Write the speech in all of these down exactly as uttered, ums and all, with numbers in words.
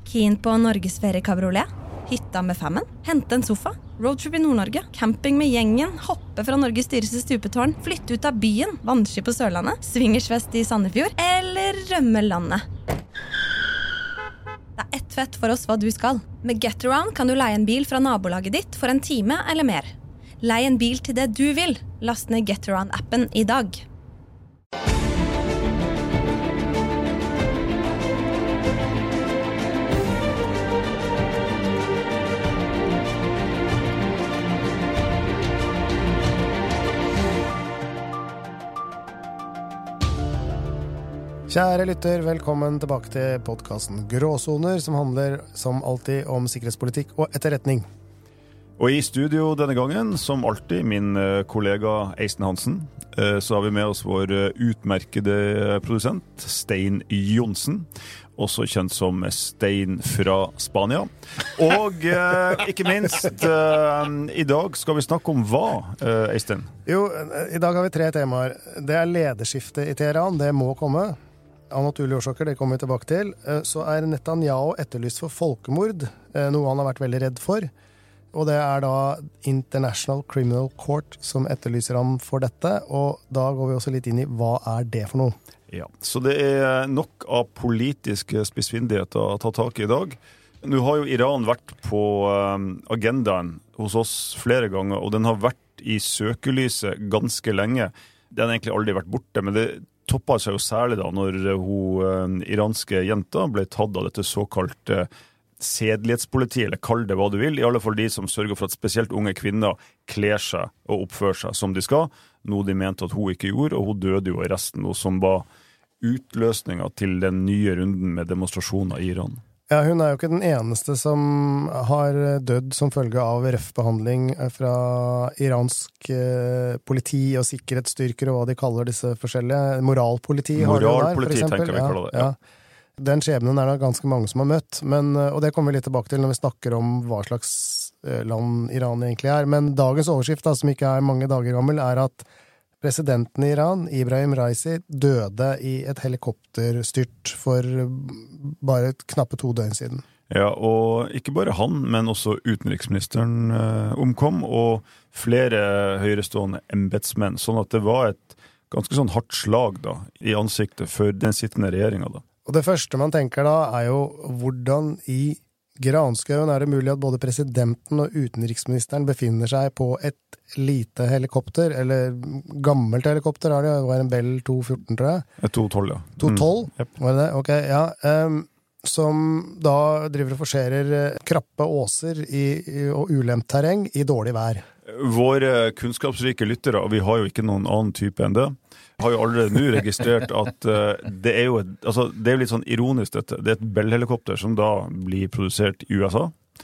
Keen på Norgesferie kabriolet? Hytta med femmen? Hente en sofa? Roadtrip i Nord-Norge? Camping med gjengen? Hoppe fra Norges dyreste stupetårn? Flytte ut av byen? Vannski på Sørlandet? Swingersfest i Sandefjord? Eller rømme landet? Det er ett fett for oss hva du skal. Med Getaround kan du leie en bil fra nabolaget ditt for en time eller mer. Lei en bil til det du vil. Last ned Getaround-appen i dag. Kjære lytter, velkommen tilbake til podcasten Gråsoner, som handler som alltid om sikkerhetspolitikk og etterretning. Og i studio denne gangen, som alltid, min kollega Eisen Hansen, så har vi med oss vår utmerkede produsent, Stein Jonsen, også kjent som Stein fra Spania. Og eh, ikke minst, eh, i dag skal vi snakke om hva, eh, Eisten? Jo, i dag har vi tre temaer. Det er lederskifte i Teheran, det må komme. Av naturlige årsaker, det kommer vi tilbake til. Så er Netanyahu etterlyst for folkemord, noe han har vært veldig redd for. Og det er da International Criminal Court som etterlyser ham for dette, og da går vi også litt inn i hva er det for noe. Ja, så det er nok av politiske spissfindigheter å ta tak i i dag. Nå har jo Iran vært på agendaen hos oss flere ganger, og den har vært i søkelyset ganske lenge. Den har egentlig aldri vært borte, men det toppet seg jo særlig da når hun iranske jenta ble tatt av dette såkalte sedelighetspoliti, eller kall det hva du vil, i alle fall de som sørger for at spesielt unge kvinner kler seg og oppfører seg som de skal, noe de mente at hun ikke gjorde, og hun døde jo i resten, noe som var utløsningen til den nye runden med demonstrasjoner i Iran. Ja, hun er jo ikke den eneste som har dødd som følge av røff behandling fra iransk eh, politi og sikkerhetsstyrker og hva de kaller disse forskjellige. Moralpoliti har de der, for eksempel. Tenker vi kaller det, ja. Ja. Den skjebnen er det ganske mange som har møtt, men, og det kommer vi litt tilbake til når vi snakker om hva slags land Iran egentlig er. Men dagens overskrift, da, som ikke er mange dager gammel, er at presidenten i Iran, Ibrahim Raisi, døde i et helikopterstyrt for bare knappe to døgn siden. Ja, og ikke bare han, men også utenriksministeren eh, omkom, og flere høyrestående embetsmenn, sånn at det var et ganske sånn hardt slag da, i ansiktet for den sittende regjeringen da. Og det første man tenker da er jo hvordan i Granskauen er det mulig at både presidenten og utenriksministeren befinner seg på et lite helikopter, eller gammelt helikopter er det, det var en Bell to fjorten, tror jeg. to tolv, ja. to tolv, mm, yep. Var det det? Ok, ja. Um, som da driver og forserer krappe åser i, i, og ulemt terreng i dårlig vær. Våre kunnskapsrike lyttere, og vi har jo ikke noen annen type enn det, har jo allerede nå registrert at uh, det er jo et, altså, det er jo litt sånn ironisk dette. Det er et Bell-helikopter som da blir produsert i U S A.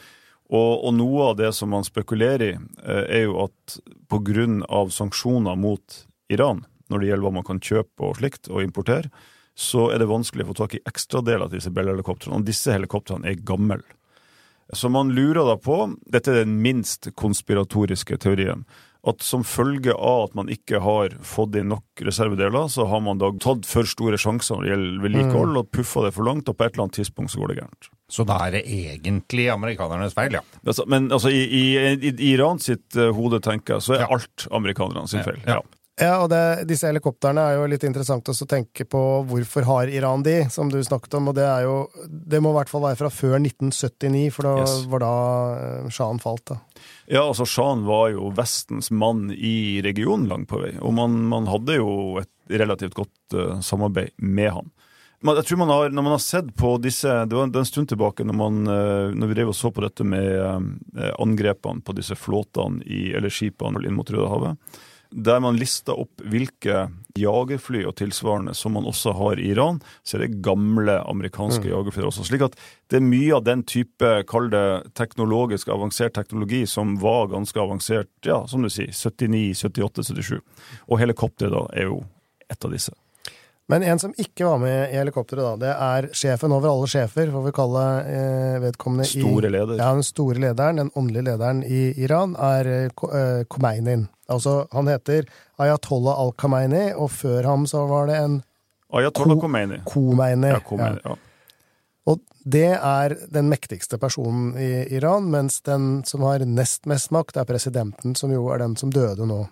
Og, og noe av det som man spekulerer i uh, er jo at på grunn av sanksjoner mot Iran, når det gjelder hva man kan kjøpe og slikt og importere, så er det vanskelig å få tak i ekstra del av disse Bell-helikopterne. Og disse helikopterne er gammel. Så man lurer da på, dette er den minst konspiratoriske teorien, at som følge av at man ikke har fått inn nok reservedeler, så har man da tatt for store sjanser når det gjelder vedlikehold, mm. og puffa det for langt, og på et eller annet tidspunkt så går det gærent. Så da er det egentlig amerikanernes feil, ja? Altså, men altså, i, i, i, i Iran sitt uh, hode, tenker jeg, så er ja. alt amerikanerne sin feil. Ja. ja. Ja, og det, disse helikopterne er jo litt interessant også å tenke på hvorfor har Iran de, som du snakket om, og det er jo, det må i hvert fall være fra før nitten syttini, for da yes. var da Shahen falt da. Ja, altså Shahen var jo vestens mann i regionen langt på vei, og man, man hadde jo et relativt godt uh, samarbeid med han. Men jeg tror man har, når man har sett på disse, det var en stund tilbake når, man, uh, når vi drev og så på dette med uh, angrepene på disse flåtene, i, eller skipene inn mot Rødehavet, der man lister opp hvilke jagerfly og tilsvarende som man også har i Iran, så er det gamle amerikanske mm. jagerfly også. Slik at det er mye av den type, kall det teknologisk avansert teknologi, som var ganske avansert, ja, som du sier, syttini, syttiåtte, syttisju. Og helikopter da er jo et av disse. Men en som ikke var med i helikopteret da, det er sjefen over alle sjefer, får vi kalle eh, vedkommende i... Store leder. Ja, den store lederen, den åndelige lederen i Iran, er eh, Khomeinin. Altså, han heter Ayatollah al-Khomeini, og før ham så var det en... Ayatollah Khomeini. Khomeini, ja. Khomeini, ja. Og det er den mektigste personen i Iran, mens den som har nest mest makt er presidenten, som jo er den som døde nå.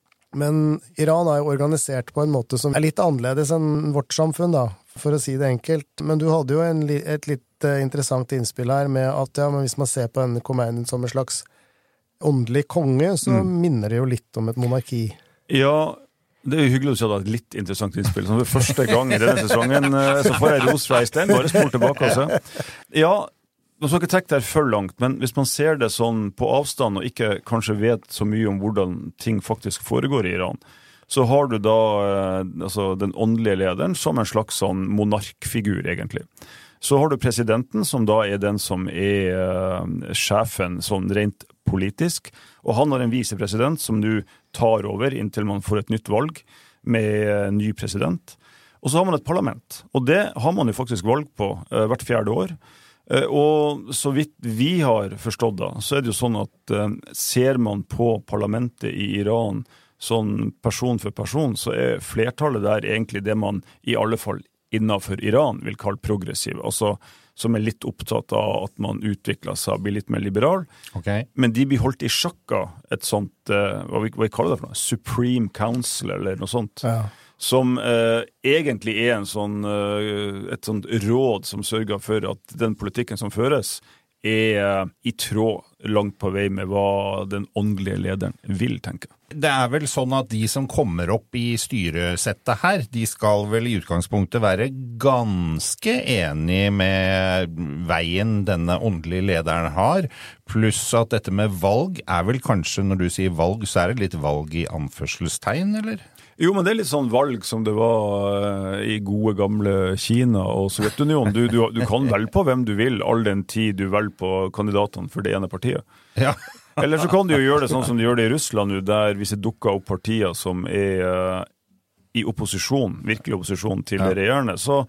Men Iran er jo organisert på en måte som er litt annerledes enn vårt samfunn, da, for å si det enkelt. Men du hadde jo en, et litt interessant innspill her med at ja, men hvis man ser på en Khomeini som en slags åndelig konge, så mm. minner det jo litt om et monarki. Ja, det er jo hyggelig å si at det er et litt interessant innspill. Så for første gang i denne sesongen, så får jeg ros fra Øystein, bare spol tilbake også. Ja, man skal ikke trekke det her for langt, men hvis man ser det sånn på avstand og ikke kanskje vet så mye om hvordan ting faktisk foregår i Iran, så har du da altså, den åndelige lederen som en slags sånn monarkfigur, egentlig. Så har du presidenten, som da er den som er uh, sjefen sånn rent politisk, og han har en visepresident som du tar over inntil man får et nytt valg med uh, ny president. Og så har man et parlament, og det har man jo faktisk valg på uh, hvert fjerde år. Uh, og så vidt vi har forstått da, så er det jo sånn at uh, ser man på parlamentet i Iran sånn person for person, så er flertallet der egentlig det man i alle fall innenfor Iran vil kalle progressiv, altså som er litt opptatt av at man utvikler seg og blir litt mer liberal. Okay. Men de blir holdt i sjakka et sånt, uh, hva, vi, hva vi kaller det for noe? Supreme Council eller noe sånt. Ja. Som uh, egentlig er en sånn, uh, et sånt råd som sørger for at den politikken som føres er uh, i tråd langt på vei med hva den åndelige lederen vil tenke. Det er vel sånn at de som kommer opp i styresettet her, de skal vel i utgangspunktet være ganske enige med veien denne åndelige lederen har, pluss at dette med valg er vel kanskje, når du sier valg, så er det litt valg i anførselstegn, eller? Jo, men det er litt sånn valg som det var i gode gamle Kina og Sovjetunionen. Du, du, du kan velge på hvem du vil, all den tid du velger på kandidatene for det ene partiet. Ja. Eller så kan du jo gjøre det sånn som de gjør det i Russland nå, der hvis det dukker opp partier som er uh, i opposisjon, virkelig opposisjon til ja. det regjerende, så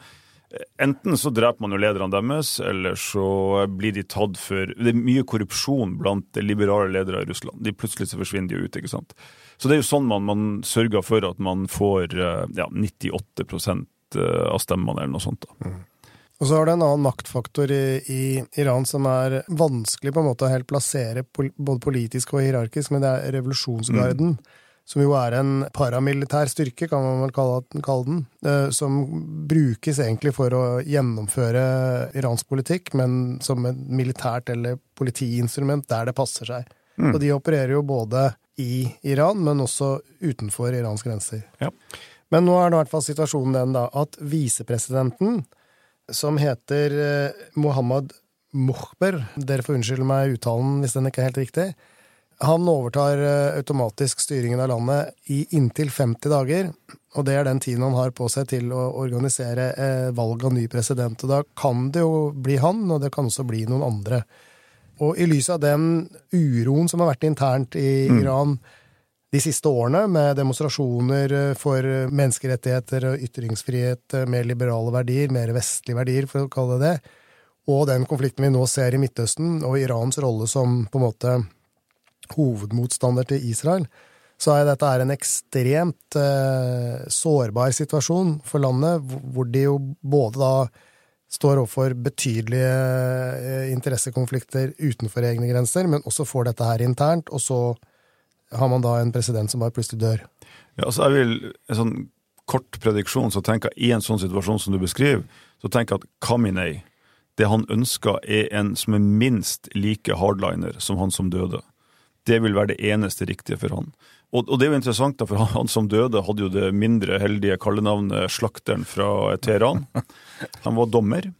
enten så dreper man jo lederne deres, eller så blir de tatt for, det er mye korrupsjon blant liberale ledere i Russland. De plutselig så forsvinner de ut, ikke sant? Så det er jo sånn man, man sørger for at man får uh, ja, nittiåtte prosent av stemmene eller noe sånt da. Mm. Og så har det en annen maktfaktor i, i Iran som er vanskelig på en måte å helt plassere pol, både politisk og hierarkisk, men det er revolusjonsgarden, mm. som jo er en paramilitær styrke, kan man vel kalle, kalle den, eh, som brukes egentlig for å gjennomføre iransk politikk, men som et militært eller politiinstrument der det passer seg. Mm. Og de opererer jo både i Iran, men også utenfor Irans grenser. Ja. Men nå er det i hvert fall situasjonen den da, at visepresidenten, som heter Mohammad Mukhber, dere får unnskylde meg uttalen hvis den ikke er helt riktig, han overtar automatisk styringen av landet i inntil femti dager, og det er den tiden han har på seg til å organisere valg av ny president, og da kan det jo bli han, og det kan også bli noen andre. Og i lys av den uroen som har vært internt i mm. Iran de siste årene, med demonstrasjoner for menneskerettigheter og ytringsfrihet, mer liberale verdier, mer vestlige verdier, for å kalle det det, og den konflikten vi nå ser i Midtøsten, og Irans rolle som på en måte hovedmotstander til Israel, så er dette en ekstremt eh, sårbar situasjon for landet, hvor de jo både da står overfor betydelige eh, interessekonflikter utenfor egne grenser, men også får dette her internt, og så har man da en president som bare plutselig dør. Ja, altså jeg vil, en sånn kort prediksjon, så tenker jeg i en sånn situasjon som du beskriver, så tenker jeg at Khamenei, det han ønsker er en som er minst like hardliner som han som døde. Det vil være det eneste riktige for han. Og, og det er jo interessant da, for han, han som døde hadde jo det mindre heldige kallenavnet Slakteren fra Teheran. Han var dommer,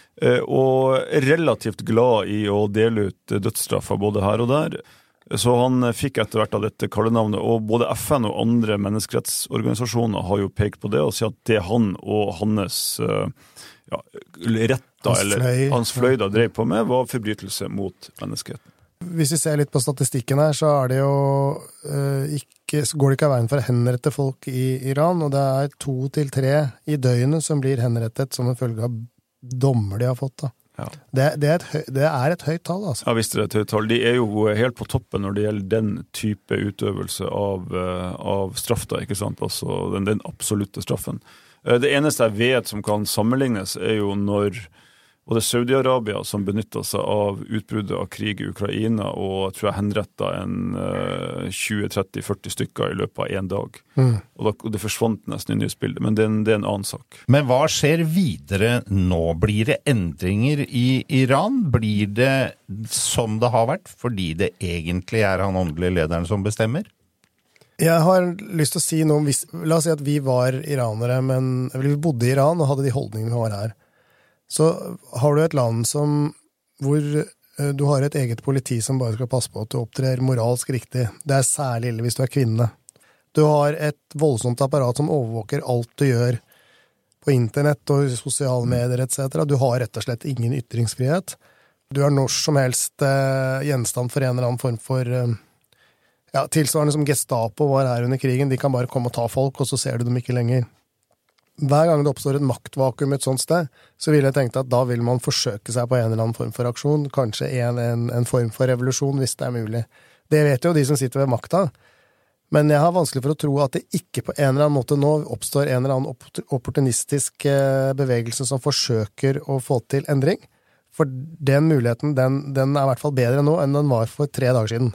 og relativt glad i å dele ut dødsstraffer både her og der. Så han fikk etter hvert av dette kallenavnet, og både F N og andre menneskerettsorganisasjoner har jo pekt på det, og sier at det han og hans ja, retta, hans eller fløy. hans fløy da drev på med, var forbrytelse mot menneskeheten. Hvis vi ser litt på statistikken her, så er det jo uh, ikke, så går det ikke av veien for å henrette folk i Iran, og det er to til tre i døgnet som blir henrettet som en følge av dommer de har fått da. Ja. Det, det, er et høy, det er et høyt tall, altså. Ja, visst er det et høyt tall. De er jo helt på toppen når det gjelder den type utøvelse av, av straff, da, ikke sant? Altså den, den absolutte straffen. Det eneste jeg vet som kan sammenlignes er jo når Og det er Saudi-Arabia som benyttet seg av utbruddet av krig i Ukraina, og jeg tror jeg henrettet en uh, tjue, tretti, førti stykker i løpet av en dag. Mm. Og, da, og det forsvant nesten i nyhetsbildet, men det er, en, det er en annen sak. Men hva skjer videre nå? Blir det endringer i Iran? Blir det som det har vært, fordi det egentlig er han åndelige lederen som bestemmer? Jeg har lyst til å si noe om, hvis, la oss si at vi var iranere, men vi bodde i Iran og hadde de holdningene vi har her. Så har du et land som, hvor du har et eget politi som bare skal passe på at du opptrer moralsk riktig. Det er særlig ille hvis du er kvinne. Du har et voldsomt apparat som overvåker alt du gjør på internett og sosiale medier et cetera. Du har rett og slett ingen ytringsfrihet. Du er når som helst eh, gjenstand for en eller annen form for eh, ja, tilsvarende som Gestapo var her under krigen. De kan bare komme og ta folk, og så ser du dem ikke lenger. Hver gang det oppstår et maktvakuum et sånt sted, så vil jeg tenke at da vil man forsøke seg på en eller annen form for aksjon, kanskje en, en, en form for revolusjon, hvis det er mulig. Det vet jo de som sitter ved makta, men jeg har vanskelig for å tro at det ikke på en eller annen måte nå oppstår en eller annen opportunistisk bevegelse som forsøker å få til endring, for den muligheten, den, den er i hvert fall bedre nå enn den var for tre dager siden.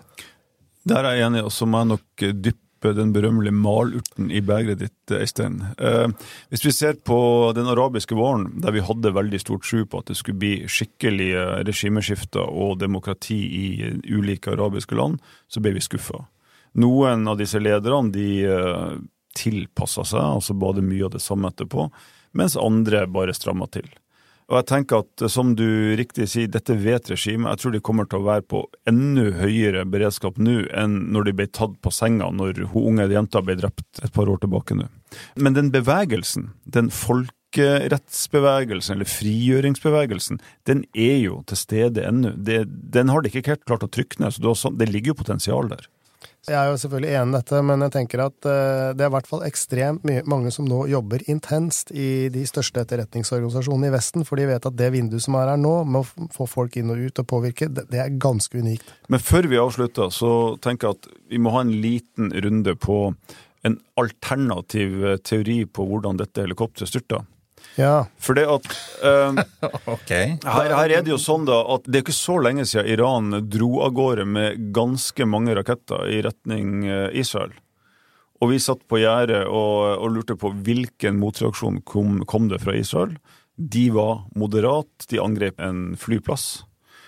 Der er jeg enig, og så må jeg nok dyppe den berømmelige malurten i begeret ditt, Øystein. Eh, hvis vi ser på den arabiske våren, der vi hadde veldig stort tro på at det skulle bli skikkelige regimeskifter og demokrati i ulike arabiske land, så ble vi skuffet. Noen av disse lederne, de eh, tilpasset seg, altså bare mye av det samme etterpå, mens andre bare strammet til. Og jeg tenker at, som du riktig sier, dette vet regimet. Jeg tror de kommer til å være på enda høyere beredskap nå enn når de ble tatt på senga, når hun unge jenta ble drept et par år tilbake nå. Men den bevegelsen, den folkerettsbevegelsen, eller frigjøringsbevegelsen, den er jo til stede ennå. Det, den har de ikke helt klart å trykke ned, så det, også, det ligger jo potensial der. Jeg er jo selvfølgelig enig i dette, men jeg tenker at uh, det er i hvert fall ekstremt mye, mange som nå jobber intenst i de største etterretningsorganisasjonene i Vesten, for de vet at det vinduet som er her nå, med å få folk inn og ut og påvirke, det, det er ganske unikt. Men før vi avslutter, så tenker jeg at vi må ha en liten runde på en alternativ teori på hvordan dette helikopteret styrter. Ja. For det at uh, okay. her, her er det jo sånn da at det er ikke så lenge siden Iran dro av gårde med ganske mange raketter i retning uh, Israel. Og vi satt på gjerdet og, og lurte på hvilken motreaksjon kom, kom det fra Israel. De var moderat, de angrep en flyplass,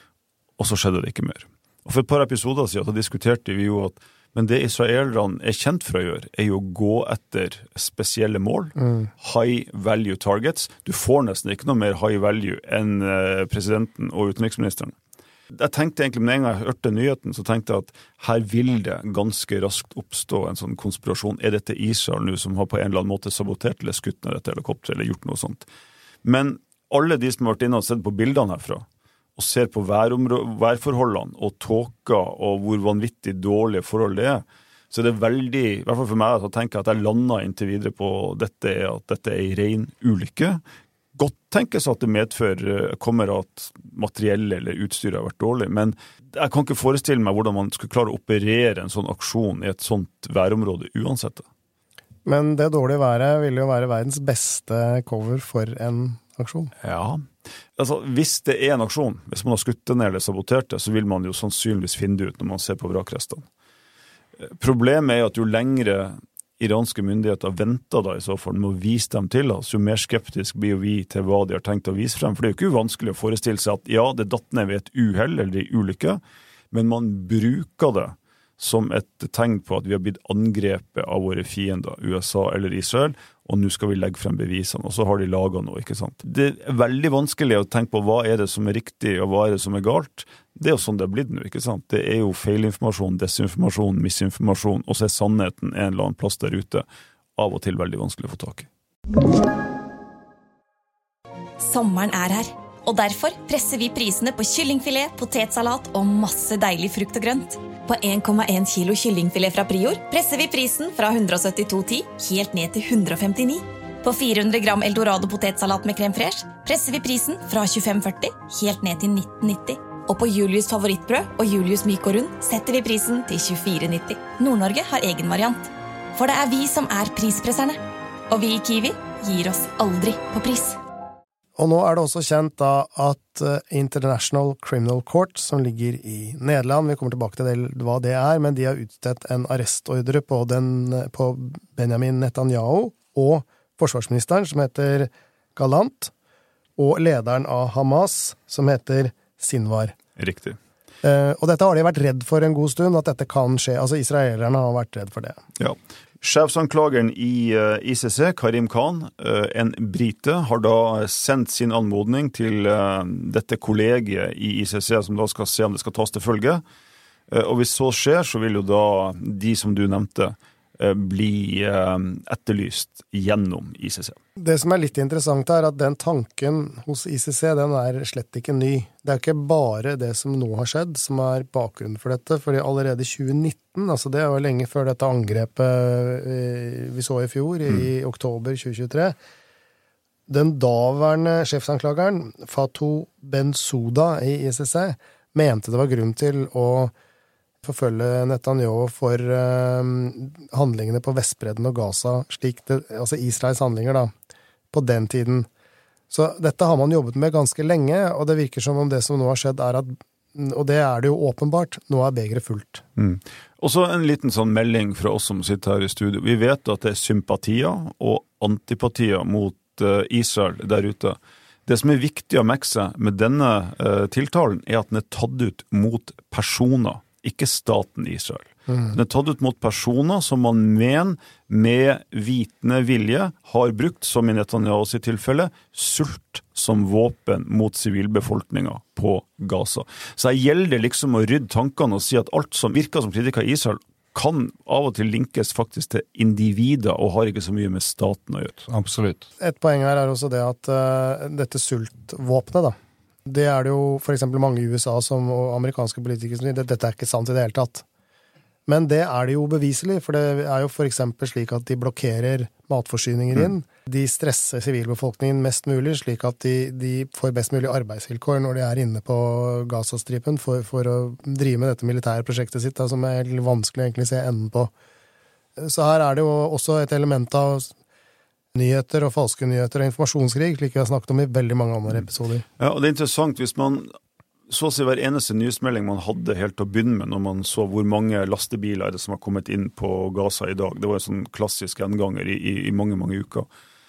og så skjedde det ikke mer. Og for et par episoder siden da diskuterte vi jo at men det israelerne er kjent for å gjøre, er jo å gå etter spesielle mål, mm. high value targets. Du får nesten ikke noe mer high value enn presidenten og utenriksministeren. Jeg tenkte egentlig, med en gang jeg hørte nyheten, så tenkte jeg at her vil det ganske raskt oppstå en sånn konspirasjon. Er dette Israel nå som har på en eller annen måte sabotert eller skutt ned dette helikopteret, eller gjort noe sånt? Men alle de som har vært inne og sett på bildene herfra, og ser på værforholdene og tåka og hvor vanvittig dårlige forhold det er, så er det veldig, i hvert fall for meg, å tenke at jeg lander inntil videre på dette, at dette er en ren ulykke. Godt tenkes at det medfører, kommer at materiellet eller utstyret har vært dårlig, men jeg kan ikke forestille meg hvordan man skulle klare å operere en sånn aksjon i et sånt værområde uansett. Men det dårlige været vil jo være verdens beste cover for en aksjon. Ja, altså hvis det er en aksjon, hvis man har skutt det ned eller sabotert det, så vil man jo sannsynligvis finne det ut når man ser på vrakrestene. Problemet er at jo lengre iranske myndigheter venter da i så fall med å vise dem til oss, jo mer skeptisk blir vi til hva de har tenkt å vise frem. For det er jo ikke vanskelig å forestille seg at ja, det datt ned ved et uhell eller en ulykke, men man bruker det som et tegn på at vi har blitt angrepet av våre fiender, U S A eller Israel, og nå skal vi legge frem bevisene, og så har de laget noe, ikke sant? Det er veldig vanskelig å tenke på hva er det som er riktig, og hva er det som er galt. Det er jo sånn det er blitt nå, ikke sant? Det er jo feilinformasjon, desinformasjon, misinformasjon, og så er sannheten en eller annen plass der ute, av og til veldig vanskelig å få tak i. Sommeren er her, og derfor presser vi prisene på kyllingfilet, potetsalat og masse deilig frukt og grønt. På en komma en kilo kyllingfilet fra Prior presser vi prisen fra one seventy-two ten helt ned til one femtini. På fire hundre gram Eldorado potetsalat med crème fraîche presser vi prisen fra tjuefem førti helt ned til nitten nitti. Og på Julius favorittbrød og Julius myk og rund setter vi prisen til tjuefire nitti. Nord-Norge har egen variant. For det er vi som er prispresserne. Og vi i Kiwi gir oss aldri på pris. Og nå er det også kjent da at International Criminal Court, som ligger i Nederland, vi kommer tilbake til det, hva det er, men de har utstedt en arrestordre på, den, på Benjamin Netanyahu og forsvarsministeren, som heter Gallant, og lederen av Hamas, som heter Sinwar. Riktig. Uh, og dette har de vært redd for en god stund, at dette kan skje. Altså, israelerne har vært redd for det. Ja. Sjefsanklageren i uh, I C C, Karim Khan, uh, en brite, har da sendt sin anmodning til uh, dette kollegiet i I C C, som da skal se om det skal tas til følge. Uh, og hvis så skjer, så vil jo da de som du nevnte, uh, bli uh, etterlyst gjennom I C C. Det som er litt interessant er at den tanken hos I C C, den er slett ikke ny. Det er ikke bare det som nå har skjedd, som er bakgrunnen for dette, fordi allerede i tjue nitten, altså det var lenge før dette angrepet vi så i fjor, i mm. oktober tjue tjuetre, den daværende sjefsanklageren, Fatou Bensouda i I C C, mente det var grunn til å forfølge Netanyahu for uh, handlingene på Vestbredden og Gaza, slik det, altså Israels handlinger da, på den tiden. Så dette har man jobbet med ganske lenge, og det virker som om det som nå har skjedd er at, og det er det jo åpenbart, nå er begeret fullt. Mm. Og så en liten sånn melding fra oss som sitter her i studio. Vi vet at det er sympatier og antipatier mot uh, Israel der ute. Det som er viktig å merke seg med denne uh, tiltalen er at den er tatt ut mot personer, ikke staten Israel. Mm. Den er tatt ut mot personer som man mener med vitende vilje har brukt, som i Netanyahu sitt tilfelle, sult som våpen mot sivilbefolkningen på Gaza. Så jeg gjelder liksom å rydde tankene og si at alt som virker som kritikk av Israel kan av og til linkes faktisk til individer og har ikke så mye med staten å gjøre. Absolutt. Et poeng her er også det at uh, dette sultvåpenet da, det er det jo for eksempel mange i U S A som, og amerikanske politikere som sier, dette er ikke sant i det hele tatt. Men det er det jo beviselig, for det er jo for eksempel slik at de blokkerer matforsyninger inn. Mm. De stresser sivilbefolkningen mest mulig, slik at de, de får best mulig arbeidsvilkår når de er inne på Gazastripen for, for å drive med dette militære prosjektet sitt, da, som er helt vanskelig egentlig å se enden på. Så her er det jo også et element av nyheter og falske nyheter og informasjonskrig, slik vi har snakket om i veldig mange andre episoder. Ja, og det er interessant hvis man så å si hver eneste nyhetsmelding man hadde helt til å begynne med, når man så hvor mange lastebiler er det som har kommet inn på Gaza i dag. Det var en sånn klassisk gjenganger i, i, i mange, mange uker.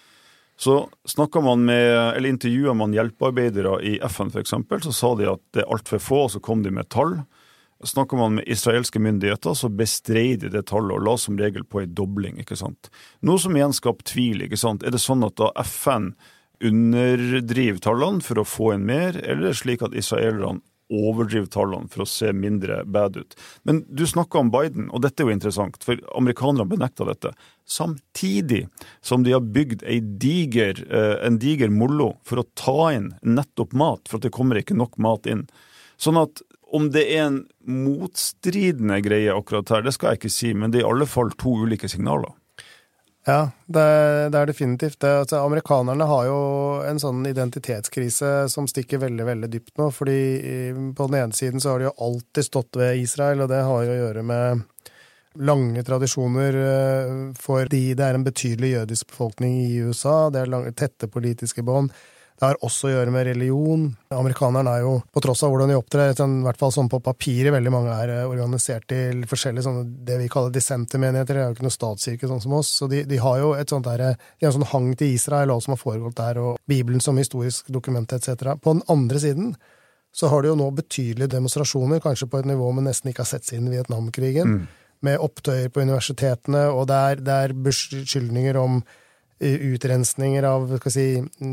Så snakket man med, eller intervjuet man hjelpearbeidere i F N for eksempel, så sa de at det er alt for få, og så kom de med tall. Snakker man med israelske myndigheter, så bestreid de det tallet og la som regel på en dobling, ikke sant? Noe som igjen skaper tvil, ikke sant? Er det sånn at da F N underdriver tallene for å få en mer, eller er det slik at israelerne overdriver tallene for å se mindre bad ut? Men du snakker om Biden, og dette er jo interessant, for amerikanerne benekter dette, samtidig som de har bygd en diger, en diger mollo for å ta inn nettopp mat, for at det kommer ikke nok mat inn. Sånn at om det er en motstridende greie akkurat her, det skal jeg ikke si, men det er i alle fall to ulike signaler. Ja, det, det er definitivt det. Altså, amerikanerne har jo en sånn identitetskrise som stikker veldig, veldig dypt nå, fordi på den ene siden så har de jo alltid stått ved Israel, og det har jo å gjøre med lange tradisjoner fordi det er en betydelig jødisk befolkning i U S A, det er lange, tette politiske bånd. Det har også å gjøre med religion. Amerikanerne er jo, på tross av hvordan de opptrer, i hvert fall sånn på papiret, veldig mange er organisert til forskjellige sånne, det vi kaller dissentermenigheter, det er jo ikke noe statskirke sånn som oss, så de, de har jo et sånt der, de har en sånn hang til Israel, og som har foregått der, og Bibelen som historisk dokument, et cetera. På den andre siden, så har de jo nå betydelige demonstrasjoner, kanskje på et nivå man nesten ikke har sett siden Vietnamkrigen, mm. med opptøyer på universitetene, og det er, det er beskyldninger om utrensninger av skal si,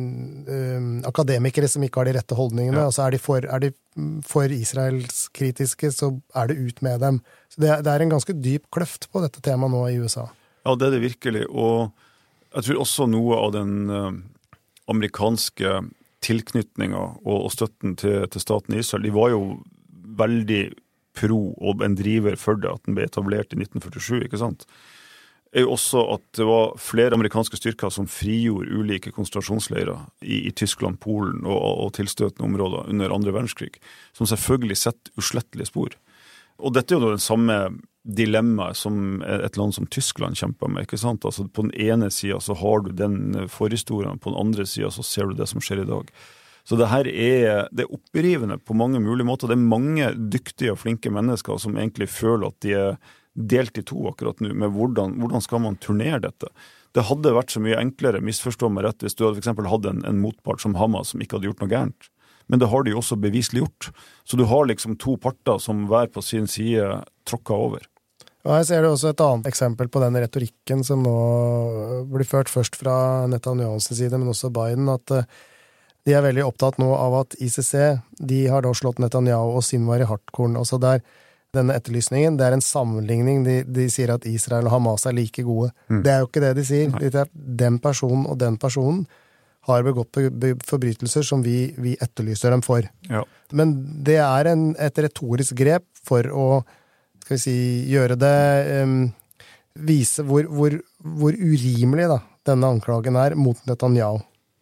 um, akademikere som ikke har de rette holdningene, ja. Og så er de, for, er de for Israels kritiske, så er det ut med dem. Så det er, det er en ganske dyp kløft på dette temaet nå i U S A. Ja, det er det virkelig, og jeg tror også noe av den uh, amerikanske tilknytningen og, og støtten til, til staten Israel, de var jo veldig pro og en driver for det at den ble etablert i nitten førtisju, ikke sant? Er jo også at det var flere amerikanske styrker som frigjorde ulike konsentrasjonsleirer i, i Tyskland, Polen og, og tilstøtende områder under andre verdenskrig, som selvfølgelig setter uslettelige spor. Og dette er jo den samme dilemmaet som et land som Tyskland kjemper med, ikke sant? Altså på den ene siden så har du den forhistorien, på den andre siden så ser du det som skjer i dag. Så det her er, det er opprivende på mange mulige måter. Det er mange dyktige og flinke mennesker som egentlig føler at de er delt i to akkurat nå, med hvordan, hvordan skal man turnere dette? Det hadde vært så mye enklere, misforstå meg rett, hvis du hadde for eksempel hatt en, en motpart som Hamas som ikke hadde gjort noe gærent. Men det har de også beviselig gjort. Så du har liksom to parter som hver på sin side tråkker over. Og her ser du også et annet eksempel på den retorikken som nå blir ført først fra Netanyahus side, men også Biden, at de er veldig opptatt nå av at I C C, de har da slått Netanyahu og Sinwar i hardkorn. Altså der, denne etterlysningen, det er en sammenligning. De, de sier at Israel og Hamas er like gode. Mm. Det er jo ikke det de sier. Det er den personen og den personen har begått forbrytelser som vi, vi etterlyser dem for. Ja. Men det er en, et retorisk grep for å skal vi si, gjøre det, um, vise hvor, hvor, hvor urimelig da, denne anklagen er mot Netanyahu.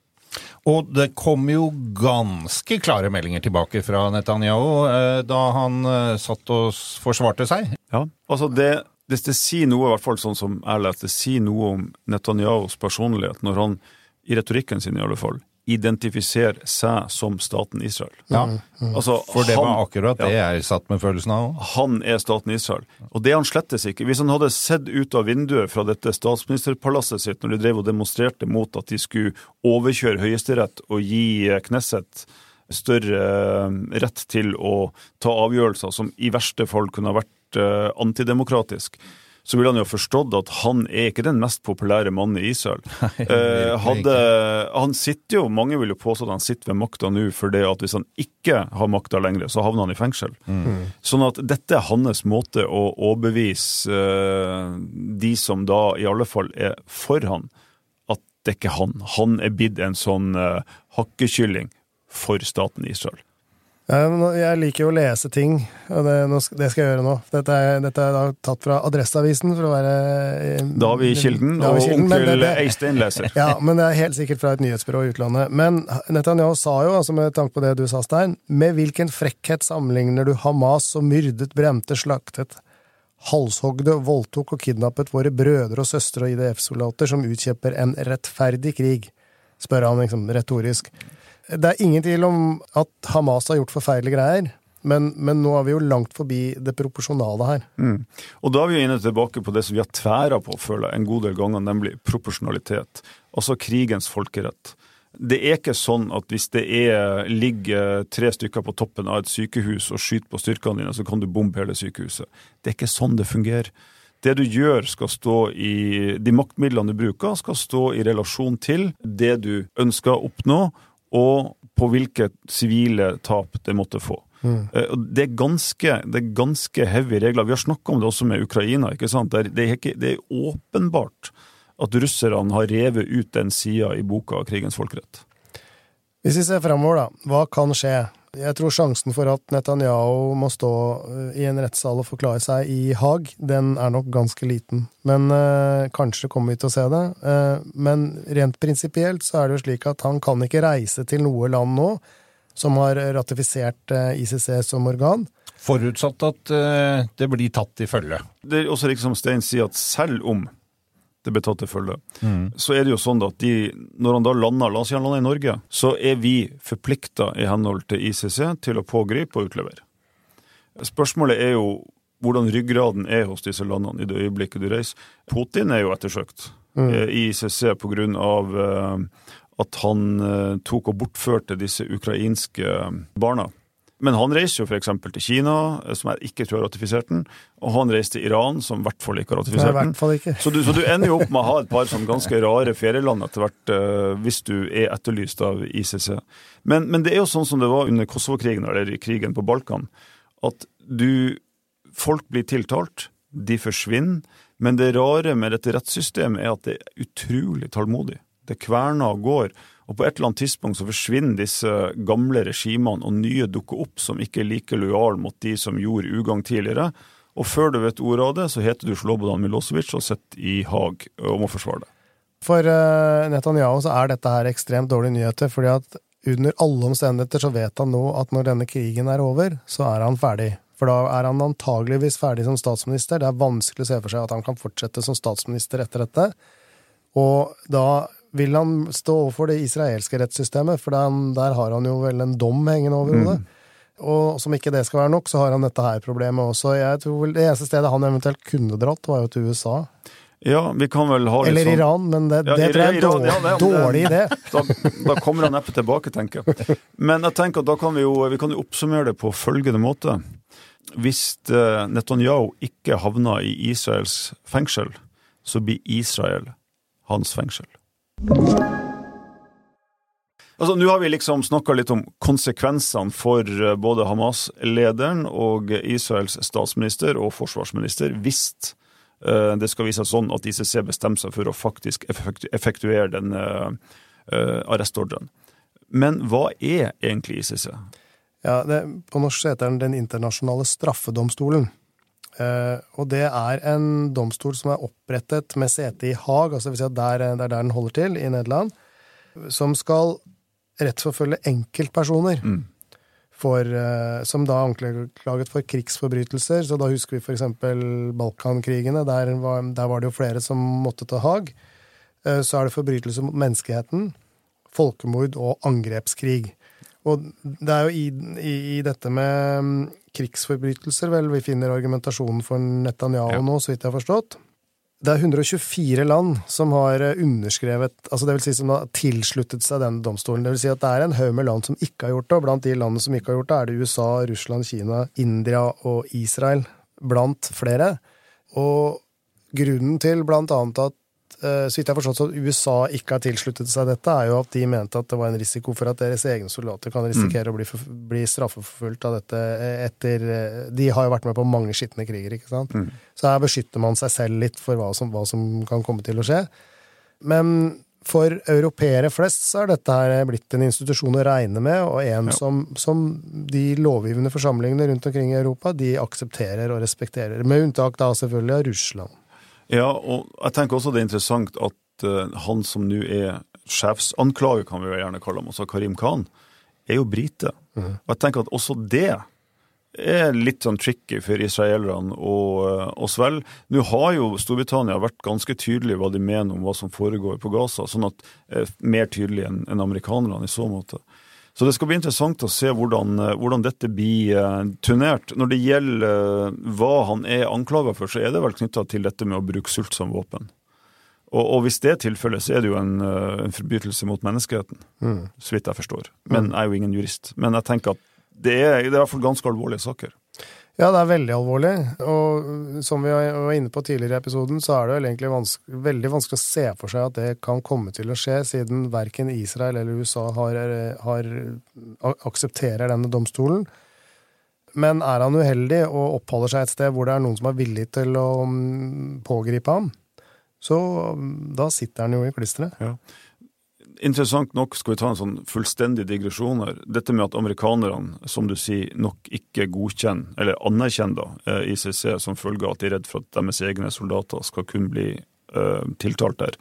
Og det kom jo ganske klare meldinger tilbake fra Netanyahu eh, da han eh, satt og forsvarte seg. Ja, altså det, det, det sier noe, i hvert fall sånn som jeg leste, det sier noe om Netanyahus personlighet, når han, i retorikken sin i alle fall, identifiserer seg som staten Israel. Ja, altså, for det han, var akkurat det ja, jeg satt med følelsen av. Han er staten Israel. Og det han slettes ikke. Hvis han hadde sett ut av vinduet fra dette statsministerpalasset sitt, når de drev og demonstrerte mot at de skulle overkjøre høyesterett og gi Knesset større rett til å ta avgjørelser som i verste fall kunne ha vært antidemokratisk, så vil han jo ha forstått at han er ikke den mest populære mannen i Israel. eh, hadde, han sitter jo, mange vil jo påstå at han sitter ved makta nå, for det at hvis han ikke har makta lenger, så havner han i fengsel. Mm. Sånn at dette er hans måte å overbevise eh, de som da i alle fall er for han, at det ikke er han. Han er blitt en sånn eh, hakkekylling for staten Israel. Jeg liker jo å lese ting, og det, det skal jeg gjøre nå. Dette er, dette er da tatt fra Adresseavisen for å være... David Kilden og onkel Eistein leser. Ja, men det er helt sikkert fra et nyhetsbyrå i utlandet. Men Netanyahu sa jo, altså med tanke på det du sa, Stein, med hvilken frekkhet sammenligner du Hamas som myrdet, bremte, slaktet, halshogde, voldtok og kidnappet våre brødre og søstre og I D F-soldater som utkjemper en rettferdig krig, spør han liksom retorisk. Det er ingen tvil om at Hamas har gjort forferdelige greier, men, men nå er vi jo langt forbi det proporsjonale her. Mm. Og da er vi jo inne tilbake på det som vi har tværet på, føler jeg, en god del ganger, nemlig proporsjonalitet. Altså krigens folkerett. Det er ikke sånn at hvis det er, ligger tre stykker på toppen av et sykehus og skyter på styrkene dine, så kan du bombe hele sykehuset. Det er ikke sånn det fungerer. Det du gjør skal stå i, de maktmidlene du bruker skal stå i relasjon til det du ønsker å oppnå, og på hvilket sivile tap det måtte få. Mm. Det er ganske, det er ganske heavy regler. Vi har snakket om det også med Ukraina, ikke sant? Det er, det er, ikke, det er åpenbart at russerne har revet ut den siden i boka av krigens folkerett. Hvis vi ser fremover da, hva kan skje? Jeg tror sjansen for at Netanyahu må stå i en rettssal og forklare seg i Haag, den er nok ganske liten. Men eh, kanskje kommer vi til å se det. Eh, men rent prinsipielt så er det jo slik at han kan ikke reise til noe land nå som har ratifisert eh, I C C som organ. Forutsatt at eh, det blir tatt i følge. Det er også riktig som Stein sier at selv om det ble tatt til følge, mm. så er det jo sånn at de, når han da lander, la oss si han lander i Norge, så er vi forpliktet i henhold til I C C til å pågripe og utlevere. Spørsmålet er jo hvordan ryggraden er hos disse landene i det øyeblikket du reiser. Putin er jo ettersøkt mm. i I C C på grunn av at han tok og bortførte disse ukrainske barna. Men han reiser jo for eksempel til Kina, som jeg ikke tror har ratifisert den, og han reiser til Iran, som i hvert fall ikke har ratifisert den. Nei, i hvert fall ikke. Så du, så du ender jo opp med å ha et par sånn ganske rare ferieland etter hvert, uh, hvis du er etterlyst av I C C. Men, men det er jo sånn som det var under Kosovo-krigen, eller i krigen på Balkan, at du, folk blir tiltalt, de forsvinner, men det rare med dette rettssystemet er at det er utrolig tålmodig. Det kverner og går, og på et eller annet tidspunkt så forsvinner disse gamle regimene, og nye dukker opp som ikke er like lojal mot de som gjorde ugang tidligere. Og før du vet ordet av det, så heter du Slobodan Milosevic og sitter i Haag og må forsvare det. For uh, Netanyahu så er dette her ekstremt dårlige nyheter, fordi at under alle omstendigheter så vet han nå at når denne krigen er over, så er han ferdig. For da er han antageligvis ferdig som statsminister. Det er vanskelig å se for seg at han kan fortsette som statsminister etter dette. Og da vil han stå overfor det israelske rettssystemet, for den, der har han jo vel en dom hengende over hodet. Mm. Og som ikke det skal være nok, så har han dette her problemet også. Jeg tror vel det eneste stedet han eventuelt kunne dratt, var jo til U S A. Ja, vi kan vel ha litt Eller sånn... Iran, men det, ja, det tror jeg er en dårlig, ja, det, dårlig idé. Da, da kommer han neppe tilbake, tenker jeg. Men jeg tenker at da kan vi jo, vi kan jo oppsummere det på følgende måte. Hvis Netanyahu ikke havner i Israels fengsel, så blir Israel hans fengsel. Altså, nå har vi liksom snakket litt om konsekvensene for både Hamas-lederen og Israels statsminister og forsvarsminister hvis uh, det skal vise sånn at I C C bestemmer seg for å faktisk effektuere den uh, uh, arrestordren. Men hva er egentlig I C C? Ja, det, på norsk heter den Den internasjonale straffedomstolen. Uh, og det er en domstol som er opprettet med sete I Haag, altså det vil si at der, det er der den holder til, I Nederland, som skal rettsforfølge enkeltpersoner mm. for, uh, som da er anklaget for krigsforbrytelser. Så da husker vi for eksempel Balkankrigene, der var, der var det jo flere som måtte til Haag. Uh, så er det forbrytelser mot menneskeheten, folkemord og angrepskrig. Og det er jo i, i, i dette med um, krigsforbrytelser, vel, vi finner argumentasjonen for Netanyahu ja. Nå, så vidt jeg har forstått. Det er hundre og tjuefire land som har underskrevet, altså det vil si som har tilsluttet seg denne domstolen. Det vil si at det er en haug med land som ikke har gjort det, og blant de landene som ikke har gjort det, er det U S A, Russland, Kina, India og Israel, blant flere. Og grunnen til blant annet at så vidt jeg har forstått at U S A ikke har tilsluttet seg dette, er jo at de mente at det var en risiko for at deres egne soldater kan risikere mm. å bli, for, bli straffeforfulgt av dette etter, de har jo vært med på mange skittende kriger, ikke sant? Mm. Så her beskytter man seg selv litt for hva som, hva som kan komme til å skje. Men for europeere flest så er dette her blitt en institusjon å regne med, og en ja. som, som de lovgivende forsamlingene rundt omkring I Europa, de aksepterer og respekterer, med unntak da selvfølgelig av Russland. Ja, og jeg tenker også det er interessant at uh, han som nå er sjefsanklager, kan vi jo gjerne kalle ham, også Karim Khan, er jo brite. Mm. Og jeg tenker at også det er litt sånn tricky for israelerne og, og svel. Nå har jo Storbritannia vært ganske tydelig hva de mener om hva som foregår på Gaza, sånn at uh, mer tydelig enn, enn amerikanerne I så måte. Så det skal bli interessant å se hvordan, hvordan dette blir uh, turnert. Når det gjelder uh, hva han er anklaget for, så er det vel knyttet til dette med å bruke sult som våpen. Og, og hvis det er tilfellet, så er det jo en, uh, en forbrytelse mot menneskeheten, mm. så vidt jeg forstår. Men jeg er jo ingen jurist. Men jeg tenker at det er, det er I hvert fall ganske alvorlige saker. Ja, det er veldig alvorlig, og som vi var inne på tidligere I episoden, så er det vel egentlig vanske, veldig vanskelig å se for seg at det kan komme til å skje, siden hverken Israel eller U S A har, har aksepterer denne domstolen. Men er han uheldig og oppholder seg et sted hvor det er noen som er villig til å pågripe ham, så da sitter han jo I klistret. Ja. Interessant nok skal vi ta en sånn fullstendig digresjon her. Dette med at amerikanerne, som du sier, nok ikke godkjenner, eller anerkjenner da, I C C som følge av at de er redd for at deres egne soldater skal kunne bli uh, tiltalt der.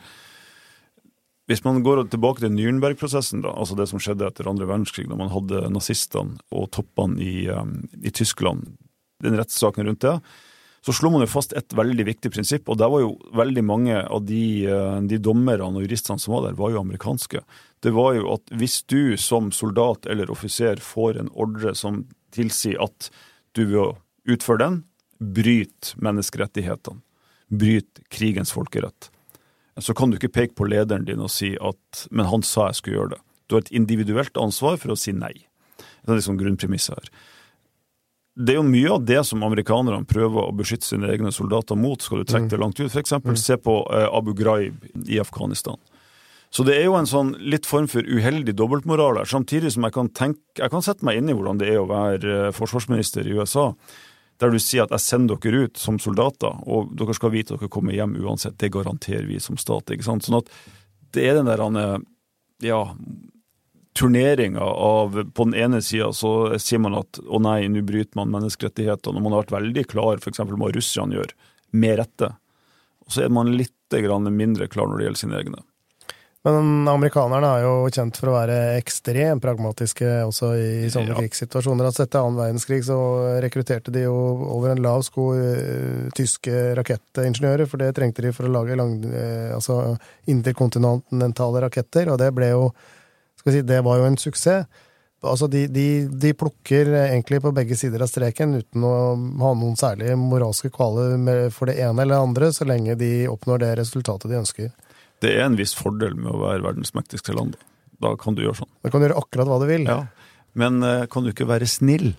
Hvis man går tilbake til Nürnberg-prosessen, da, altså det som skjedde etter andre verdenskrig, da man hadde nazistene og toppene I, um, I Tyskland, den rettssaken rundt det, så slår man jo fast et veldig viktig prinsipp, og der var jo veldig mange av de, de dommerne og juristene som var der, var jo amerikanske. Det var jo at hvis du som soldat eller offiser får en ordre som tilsier at du vil utføre den, bryt menneskerettighetene, bryt krigens folkerett, så kan du ikke peke på lederen din og si at, men han sa jeg skulle gjøre det. Du har et individuelt ansvar for å si nei. Det er liksom grunnpremisset her. Det er jo mye av det som amerikanerne prøver å beskytte sine egne soldater mot, skal du trekke det langt ut. For eksempel mm. se på uh, Abu Ghraib I Afghanistan. Så det er jo en sånn litt form for uheldig dobbeltmoral her, samtidig som jeg kan tenke, jeg kan sette meg inn I hvordan det er å være uh, forsvarsminister I U S A, der du sier at jeg sender dere ut som soldater, og dere skal vite at dere kommer hjem uansett, det garanterer vi som stat, ikke sant? Sånn at det er den der, uh, ja, turneringen av, på den ene siden så sier man at, å nei, nå bryter man menneskerettighetene, og man har vært veldig klar, for eksempel hva Russland gjør, med rette. Og så er man litt grann mindre klar når det gjelder sine egne. Men amerikanerne er jo kjent for å være ekstremt pragmatiske også i sånne ja. krigssituasjoner. Altså etter annen verdenskrig så rekrutterte de jo over en lav sko uh, tyske rakettingeniører, for det trengte de for å lage lang, uh, altså interkontinentale raketter, og det ble jo, skal vi si, det var jo en suksess. Altså de, de, de plukker egentlig på begge sider av streken uten å ha noen særlig moralske kvaler for det ene eller andre, så lenge de oppnår det resultatet de ønsker. Det er en viss fordel med å være verdens mektigste land. Da kan du gjøre sånn. Da kan du gjøre akkurat hva du vil. Ja. Men uh, kan du ikke være snill?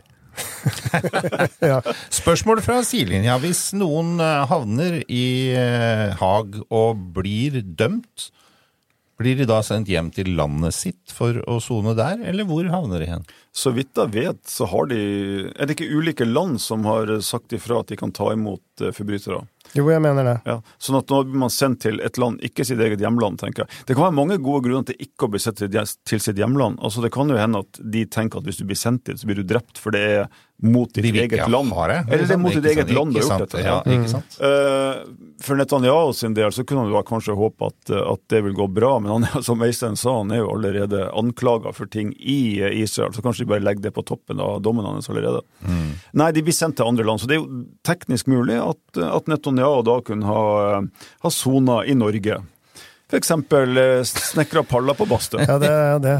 ja. Spørsmål fra sidelinja. Hvis noen havner i uh, Haag og blir dømt, blir de da sendt hjem til landet sitt for å sone der, eller hvor havner de hen? Så vidt jeg vet, så har de... Er det ikke ulike land som har sagt ifra at de kan ta imot uh, forbrytere? Jo, jeg mener det. Ja, sånn at nå blir man sendt til et land, ikke sitt eget hjemland, tenker jeg. Det kan være mange gode grunner til ikke å bli sendt til sitt hjemland. Altså, det kan jo hende at de tenker at hvis du blir sendt dit, så blir du drept, for det er mot ditt eget ja, land. Det. Eller det er mot ditt eget land du har gjort dette. Ja, ikke sant. Uh, for Netanyahu sin del, så kunne han jo kanskje håpe at, at det vil gå bra, men han, som Øystein sa, han er jo allerede anklaget for ting i Israel, så kanskje de bare legger det på toppen av dommen hans allerede. Mm. Nei, de blir sendt til andre land, så det er jo teknisk mulig at, at Netanyahu da kunne ha, ha zona i Norge. For eksempel snekra paller på Bastø. Ja, det, det,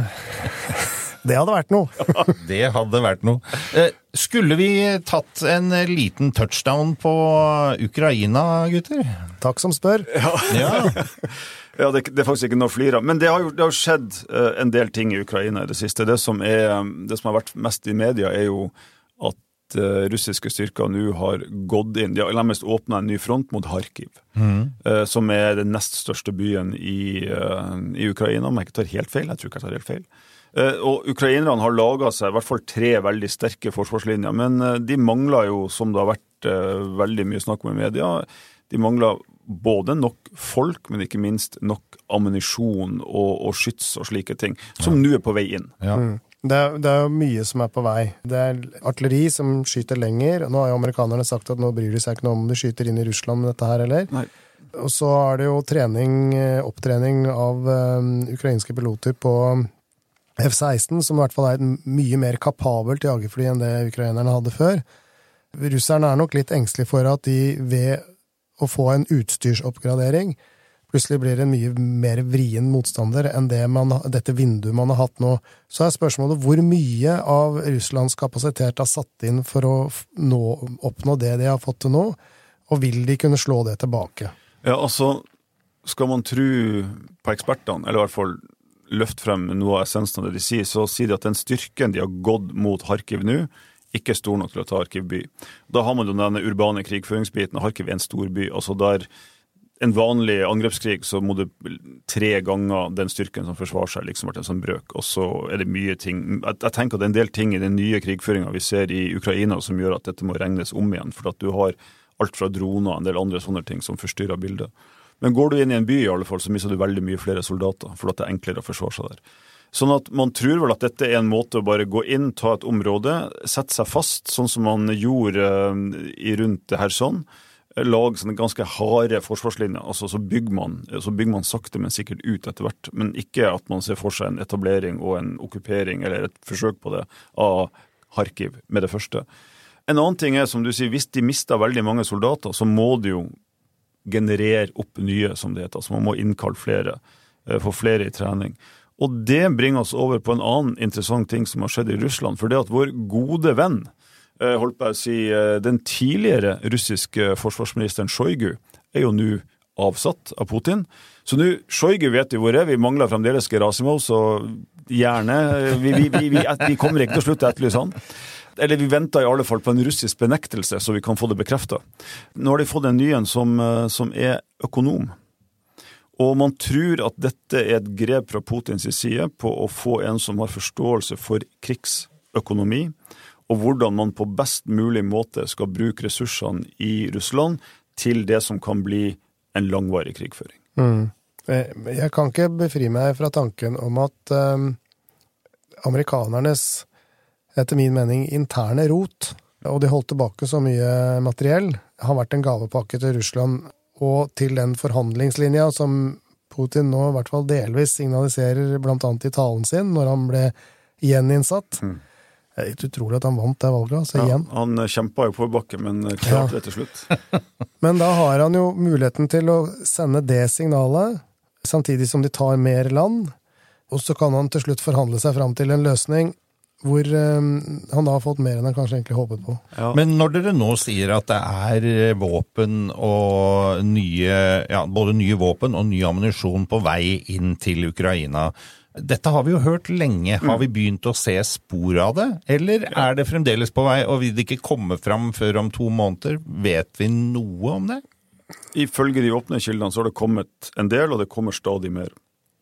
det hadde vært noe. Ja, det hadde vært noe. Skulle vi tatt en liten touchdown på Ukraina, gutter? Takk som spør. Ja, ja. Ja, det, det er faktisk ikke noe å flire av. Men det har jo det har skjedd uh, en del ting i Ukraina i det siste. Det som, er, det som har vært mest i media er jo at uh, russiske styrker nå har gått inn, de har nærmest åpnet en ny front mot Kharkiv, mm. uh, som er den nest største byen i, uh, i Ukraina, om jeg ikke tar helt feil. Jeg tror ikke jeg tar helt feil. Uh, og ukrainerne har laget seg i hvert fall tre veldig sterke forsvarslinjer, men uh, de mangler jo, som det har vært uh, veldig mye snakk om i media, de mangler både nok folk, men ikke minst nok ammunisjon og, og skyts og slike ting, som ja. Nå er på vei inn. Ja. Mm. Det, er, det er jo mye som er på vei. Det er artilleri som skyter lenger. Nå har jo amerikanerne sagt at nå bryr de seg ikke noe om de skyter inn i Russland med dette her, eller? Nei. Og så er det jo trening, opptrening av um, ukrainske piloter på F seksten, som i hvert fall er et mye mer kapabelt jagerfly enn det ukrainerne hadde før. Russerne er nok litt engstelige for at de ved å få en utstyrsoppgradering plutselig blir en mye mer vrien motstander enn det man, dette vinduet man har hatt nå. Så er spørsmålet hvor mye av Russlands kapasitet er satt inn for å nå, oppnå det de har fått til nå, og vil de kunne slå det tilbake? Ja, altså, skal man tro på ekspertene, eller i hvert fall løft frem noe av essensen av det de sier, så sier de at den styrken de har gått mot Kharkiv nå, ikke stor nok til å ta Kharkiv by. Da har man jo denne urbane krigføringsbiten, og Kharkiv er en stor by, altså der en vanlig angrepskrig så må det tre ganger den styrken som forsvarer seg liksom vært en sånn brøk, og så er det mye ting. Jeg, jeg tenker at det er en del ting i den nye krigføringen vi ser i Ukraina som gjør at dette må regnes om igjen, for at du har alt fra droner og en del andre sånne ting som forstyrrer bildet. Men går du inn i en by i alle fall, så mister du veldig mye flere soldater, for at det er enklere å forsvare seg der. Sånn at man tror vel at dette er en måte å bare gå inn, ta et område, sette seg fast, sånn som man gjorde i rundt Kherson, lage sånne ganske harde forsvarslinjer, altså så bygger man, så bygger man sakte, men sikkert ut etter hvert, men ikke at man ser for seg en etablering og en okkupering, eller et forsøk på det, av Kharkiv med det første. En annen ting er, som du sier, hvis de mister veldig mange soldater, så må de jo generere opp nye, som det heter, så man må innkalle flere, få flere i trening. Og det bringer oss over på en annen interessant ting som har skjedd i Russland, for det at vår gode venn, holdt på å si, den tidligere russiske forsvarsministeren Shoigu er jo nå avsatt av Putin. Så nå, Shoigu vet jo hvor er, vi mangler fremdeles Gerasimov, så gjerne, vi, vi, vi, vi, vi kommer ikke til å slutte etterlyse han. Eller vi venter i alle fall på en russisk benektelse, så vi kan få det bekreftet. Nå har de fått en ny en som, som er økonom. Og man tror at dette er et grep fra Putins side på å få en som har forståelse for krigsøkonomi, og hvordan man på best mulig måte skal bruke ressursene i Russland til det som kan bli en langvarig krigføring. Mm. Jeg kan ikke befri meg fra tanken om at um, amerikanernes, etter min mening, interne rot, og de holdt tilbake så mye materiell, har vært en gavepakke til Russland og til den forhandlingslinja som Putin nå i hvert fall delvis signaliserer blant annet i talen sin, når han ble gjeninnsatt. Mm. Det er litt utrolig at han vant det valget, altså ja, igjen. Han kjempet jo på bakken, men klarte det til slutt. Men da har han jo muligheten til å sende det signalet, samtidig som de tar mer land, og så kan han til slutt forhandle seg fram til en løsning hvor um, han da har fått mer enn han kanskje egentlig håpet på. Ja. Men når dere nå sier at det er våpen og nye, ja, både nye våpen og ny ammunisjon på vei inn til Ukraina, dette har vi jo hørt lenge. Har vi begynt å se spor av det? Eller er det fremdeles på vei, og vil det ikke komme fram før om to måneder? Vet vi noe om det? Ifølge de åpne kildene så har det kommet en del, og det kommer stadig mer.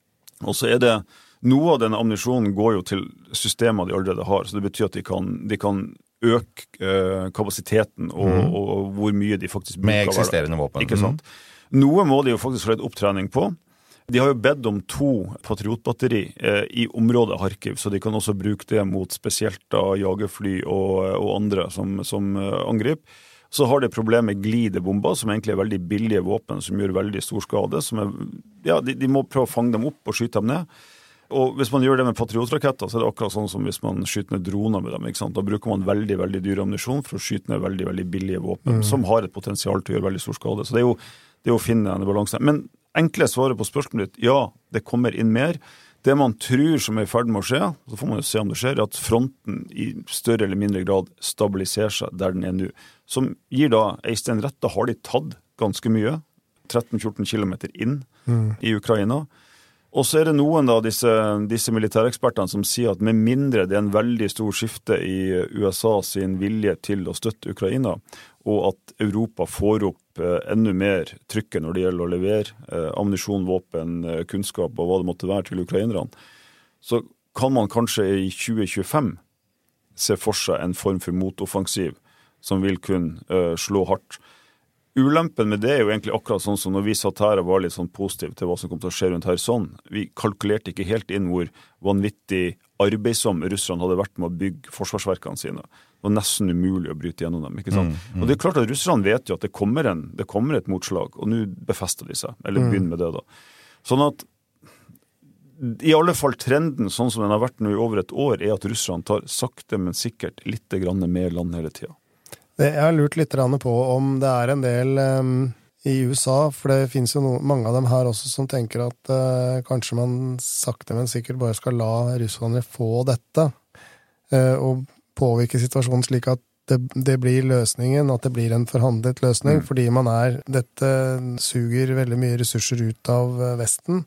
Og så er det noe av denne ammunisjonen går jo til systemer de allerede har, så det betyr at de kan, de kan øke uh, kapasiteten og, mm. og, og hvor mye de faktisk bruker. Med eksisterende våpen. Ikke sant? Mm. Noe må de jo faktisk få litt opptrening på. De har jo bedt om to patriotbatteri eh, i området Kharkiv, så de kan også bruke det mot spesielt da jagerfly og, og andre som, som uh, angriper. Så har de problemet med glidebomber, som egentlig er veldig billige våpen, som gjør veldig stor skade. Som er, ja, de, de må prøve å fange dem opp og skyte dem ned. Og hvis man gjør det med patriotraketter, så er det akkurat sånn som hvis man skyter ned droner med dem, ikke sant? Da bruker man veldig, veldig dyr ammunisjon for å skyte ned veldig, veldig billige våpen, mm. som har et potensial til å gjøre veldig stor skade. Så det er jo, det er jo å finne en balanse. Men enkle svaret på spørsmålet ditt, ja, det kommer inn mer. Det man tror som er i ferd med å skje, så får man jo se om det skjer, er at fronten i større eller mindre grad stabiliserer seg der den er nå. Som gir da Eystein rett, da har de tatt ganske mye, tretten til fjorten kilometer inn mm. i Ukraina. Og så er det noen da, disse, disse militærekspertene som sier at med mindre det er en veldig stor skifte i U S A sin vilje til å støtte Ukraina, og at Europa får opp eh, enda mer trykket når det gjelder å levere eh, ammunisjon, våpen, eh, kunnskap og hva det måtte være til ukrainerne, så kan man kanskje i tjue tjuefem se for seg en form for motoffensiv som vil kunne eh, slå hardt. Ulempen med det er jo egentlig akkurat sånn som når vi satt her og var litt sånn positiv til hva som kom til å skje rundt her sånn. Vi kalkulerte ikke helt inn hvor vanvittig arbeidsom russerne hadde vært med å bygge forsvarsverkene sine. Det var nesten umulig å bryte gjennom dem, ikke sant? Mm, mm. Og det er klart at russerne vet jo at det kommer, en, det kommer et motslag, og nå befester de seg, eller begynner med det da. Sånn at i alle fall trenden, sånn som den har vært nå i over et år, er at russerne tar sakte, men sikkert litt grann mer land hele tiden. Jeg har lurt litt på om det er en del um, i U S A, for det finnes jo no, mange av dem her også som tenker at uh, kanskje man sakte, men sikkert bare skal la russerne få dette, uh, og påvirke situasjonen slik at det, det blir løsningen, at det blir en forhandlet løsning, mm. fordi man er, dette suger veldig mye ressurser ut av uh, Vesten,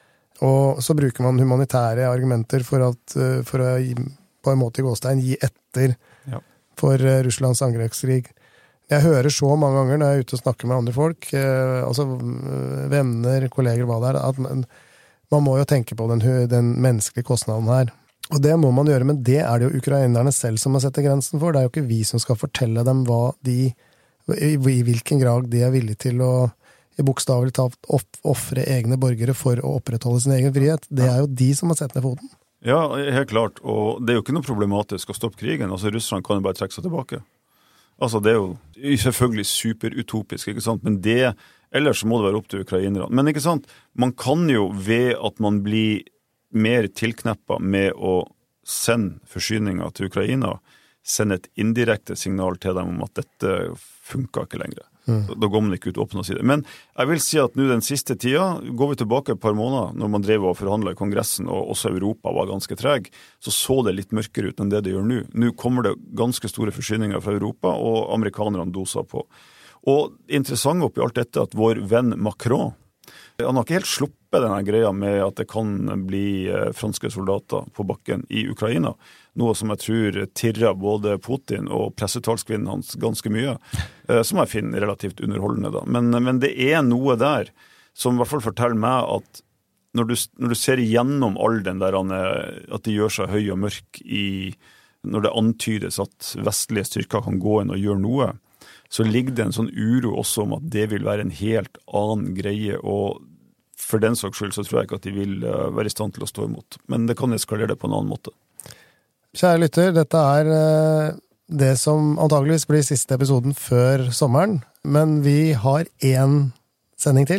og så bruker man humanitære argumenter for, at, uh, for å gi, på en måte i gåstein gi etter ja. for uh, Russlands angrepskrig. Jeg hører så mange ganger når jeg er ute og snakker med andre folk, uh, altså uh, venner, kolleger, hva det er, at man, man må jo tenke på den, den menneskelige kostnaden her. Og det må man gjøre, men det er det jo ukrainerne selv som må sette grensen for. Det er jo ikke vi som skal fortelle dem hva de, i, i hvilken grad de er villige til å i bokstavelig talt offre egne borgere for å opprettholde sin egen frihet. Det er jo de som har sett ned foten. Ja, helt klart, og det er jo ikke noe problematisk å stoppe krigen. Altså, Russland kan jo bare trekke seg tilbake. Altså, det er jo selvfølgelig superutopisk, ikke sant? Men det, ellers må det være opp til ukrainerne. Men ikke sant, man kan jo ved at man blir mer tilkneppet med å sende forsyninger til Ukraina, sende et indirekte signal til dem om at dette funker ikke lenger. Mm. Da går man ikke ut åpne og sier det. Men jeg vil si at nå den siste tida, går vi tilbake et par måneder, når man drev og forhandlet i Kongressen, og også Europa var ganske treg, så så det litt mørkere ut enn det det gjør nå. Nå kommer det ganske store forsyninger fra Europa, og amerikanerne doser på. Og interessant oppi alt dette at vår venn Macron, han har ikke helt sluppet denne greia med at det kan bli franske soldater på bakken i Ukraina, noe som jeg tror tirrer både Putin og pressetalskvinnen hans ganske mye, som jeg finner relativt underholdende da. Men, men det er noe der som i hvert fall forteller meg at når du, når du ser igjennom all den der, at de gjør seg høy og mørk i, når det antydes at vestlige styrker kan gå inn og gjøre noe, så ligger det en sånn uro også om at det vil være en helt annen greie, og for den saks skyld så tror jeg ikke at de vil være i stand til å stå imot. Men det kan eskalere det på en annen måte. Kjære lytter, dette er det som antageligvis blir siste episoden før sommeren, men vi har en sending til.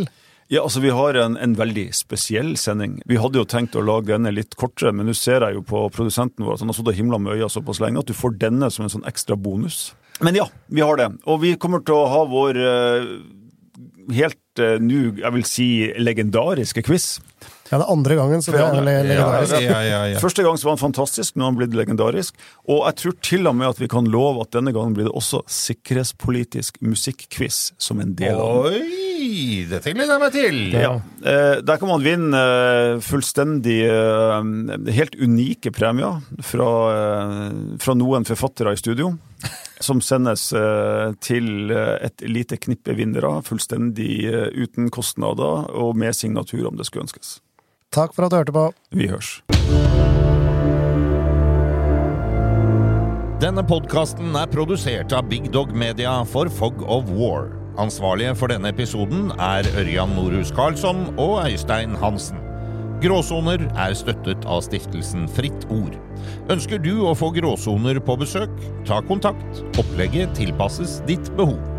Ja, altså vi har en, en veldig spesiell sending. Vi hadde jo tenkt å lage denne litt kortere, men nå ser jeg jo på produsenten vår at han har stått og himlet med øya såpass lenge at du får denne som en sånn ekstra bonus. Men ja, vi har det. Og vi kommer til å ha vår uh, helt uh, nå, jeg vil si, legendariske quiz. Ja, det er andre gangen, så det er legendarisk. Ja, ja, ja, ja. Første gang så var han fantastisk, nå har han blitt legendarisk. Og jeg tror til og med at vi kan love at denne gangen blir det også sikkerhetspolitisk musikkquiz som en del av den. Oi, dette gleder jeg meg til. Ja. Eh, der kan man vinne eh, fullstendig eh, helt unike premier fra, eh, fra noen forfattere i studio, som sendes eh, til et lite knippe vinnere, fullstendig eh, uten kostnader og med signatur om det skulle ønskes. Takk for at du hørte på. Vi hørs. Denne podcasten er produsert av Big Dog Media for Fog of War. Ansvarlige for denne episoden er Ørjan Norhus Karlsson og Øystein Hansen. Gråsoner er støttet av stiftelsen Fritt Ord. Ønsker du å få gråsoner på besøk? Ta kontakt. Opplegget tilpasses ditt behov.